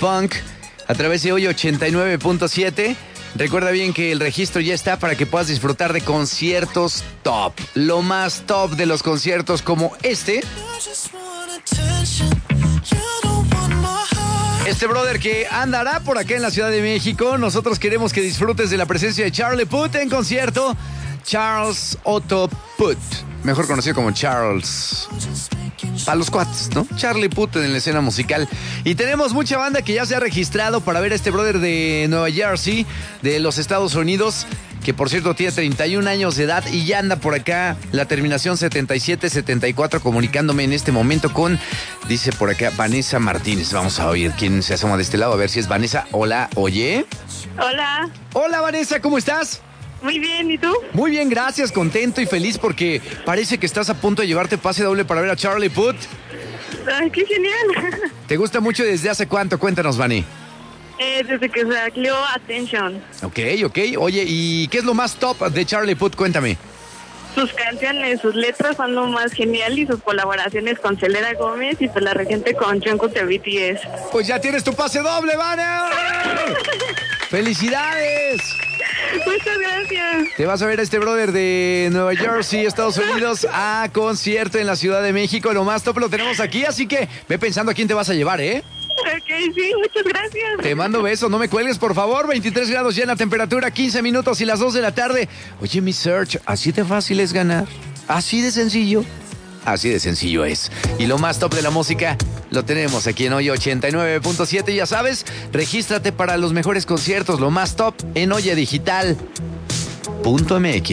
Punk a través de hoy 89.7. Recuerda bien que el registro ya está para que puedas disfrutar de conciertos top. Lo más top de los conciertos como este. Este brother que andará por acá en la Ciudad de México. Nosotros queremos que disfrutes de la presencia de Charlie Puth en concierto. Charles Otto Puth, mejor conocido como Charles. Para los cuates, ¿no? Charlie Puth en la escena musical. Y tenemos mucha banda que ya se ha registrado para ver a este brother de Nueva Jersey, de los Estados Unidos, que por cierto tiene 31 años de edad y ya anda por acá, la terminación 7774, comunicándome en este momento con, dice por acá, Vanessa Martínez. Vamos a oír quién se asoma de este lado, a ver si es Vanessa. Hola, oye. Hola. Hola, Vanessa, ¿cómo estás? Muy bien, ¿y tú? Muy bien, gracias, contento y feliz porque parece que estás a punto de llevarte pase doble para ver a Charlie Puth. Ay, qué genial. ¿Te gusta mucho desde hace cuánto? Cuéntanos, Vani. Desde que salió Attention. Ok. Oye, ¿y qué es lo más top de Charlie Puth? Cuéntame. Sus canciones, sus letras son lo más genial y sus colaboraciones con Selena Gómez y pues la reciente con Jungkook de BTS. Pues ya tienes tu pase doble, Vani. ¡Felicidades! Muchas gracias. Te vas a ver a este brother de Nueva Jersey, Estados Unidos, a concierto en la Ciudad de México. Lo más top lo tenemos aquí, así que ve pensando a quién te vas a llevar, ¿eh? Ok, sí, muchas gracias. Te mando besos, no me cuelgues, por favor. 23 grados ya en la temperatura, 15 minutos y las 2 de la tarde. Oye, mi Search, ¿así de fácil es ganar? ¿Así de sencillo? Así de sencillo es. Y lo más top de la música lo tenemos aquí en Hoy 89.7. Ya sabes, regístrate para los mejores conciertos. Lo más top en oyedigital.mx.